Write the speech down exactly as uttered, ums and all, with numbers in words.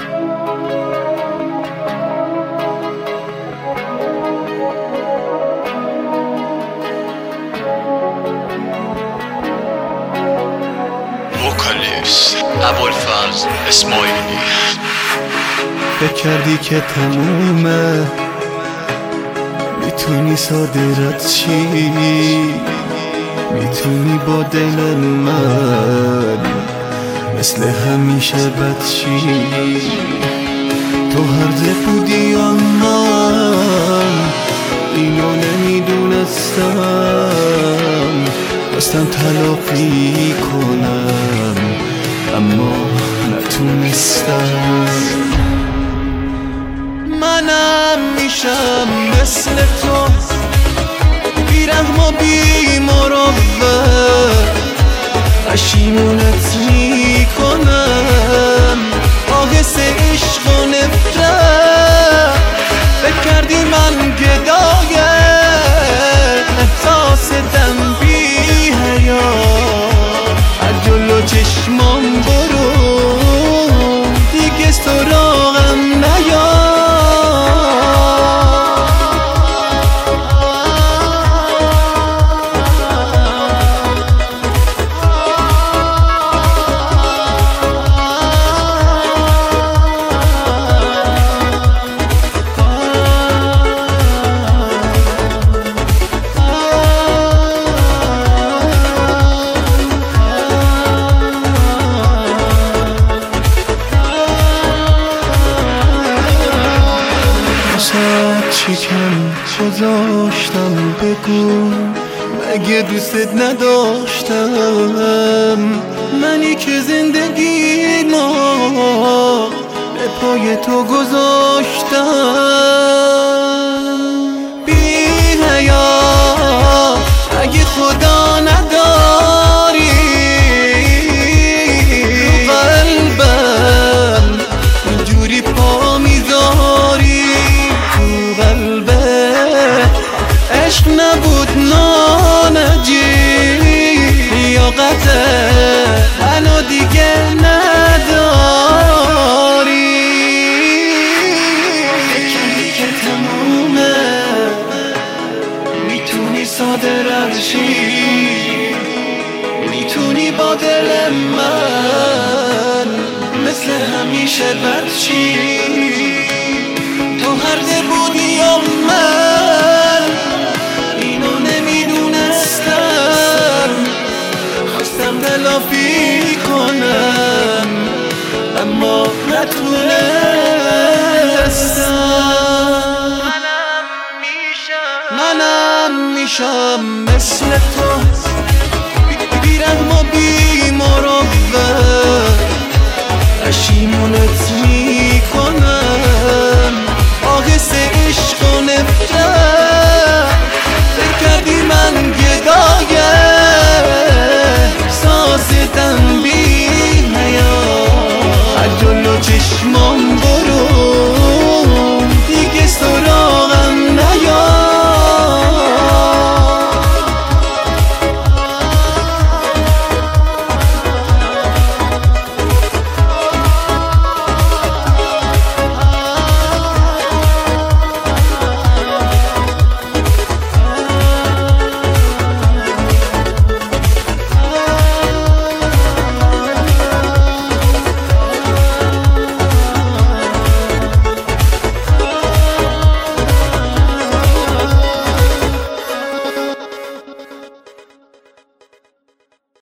وکالیست ابوالفضل اسماعیلی. فکر کردی که تمومه، میتونی صادرت چی، میتونی با دل من مثل همیشه بد چی. تو هرزه بودی یا من اینو نمیدونستم، دستم تلافی کنم اما نتونستم. منم میشم مثل تو، بیرحم و بی مروت، پشیمونت میکنم آهس عشق و نفرت. فکر کردی من گدای احساستم بی حیا، از جلو چشمام برو دیگه سراغم نیا. چیکم گذاشتم بگو، مگه دوستت نداشتم؟ منی که زندگی ما به پای تو گذاشتم. بی حیا اگه خدا نداری رو قلبم اینجوری پا میذاری. عشق نبود نانجی یا قطع منو دیگه نداری. فکری که تمومه، میتونی صادرت شی، میتونی با دل من مثل همیشه بد چی. تو هرده بودی یا من اینو نمیدونستم، خواستم تلافی کنم اما نتونستم. منم میشم منم میشم مثل تو، بیرحم و بی مروت، پشیمونت میکنم آهس عشق و نفرت. فکر کردی من گدای احساستم بی حیا، از جلو چشم